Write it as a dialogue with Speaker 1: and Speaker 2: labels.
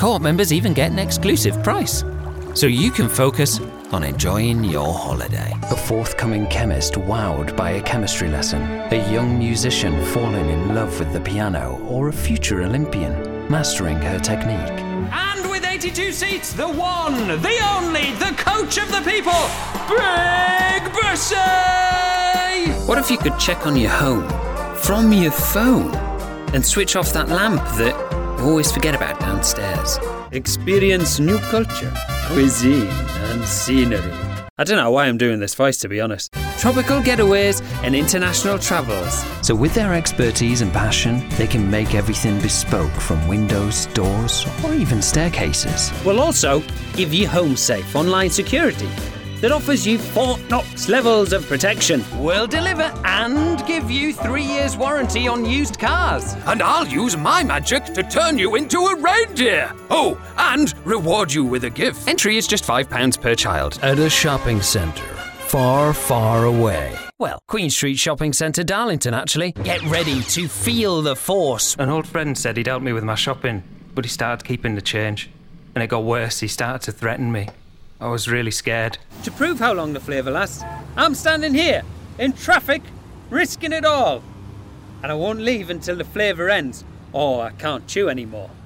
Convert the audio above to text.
Speaker 1: court members even get an exclusive price. So you can focus on enjoying your holiday.
Speaker 2: A forthcoming chemist wowed by a chemistry lesson, a young musician falling in love with the piano, or a future Olympian mastering her technique.
Speaker 3: And with 82 seats, the one, the only, the coach of the people, Big Bussy!
Speaker 1: What if you could check on your home from your phone and switch off that lamp that you always forget about downstairs? Experience new culture, cuisine and scenery. I don't know why I'm doing this voice, to be honest. Tropical getaways and international travels.
Speaker 2: So with their expertise and passion, they can make everything bespoke, from windows, doors, or even staircases.
Speaker 1: We'll also give you home safe online security that offers you Fort Knox levels of protection.
Speaker 3: We'll deliver and give you 3 years warranty on used cars.
Speaker 4: And I'll use my magic to turn you into a reindeer. Oh, and reward you with a gift.
Speaker 3: Entry is just £5 per child.
Speaker 2: At a shopping centre, far, far away.
Speaker 1: Well, Queen Street Shopping Centre, Darlington, actually. Get ready to feel the force.
Speaker 5: An old friend said he'd help me with my shopping, but he started keeping the change. And it got worse, he started to threaten me. I was really scared.
Speaker 1: To prove how long the flavour lasts, I'm standing here, in traffic, risking it all. And I won't leave until the flavour ends, or I can't chew anymore.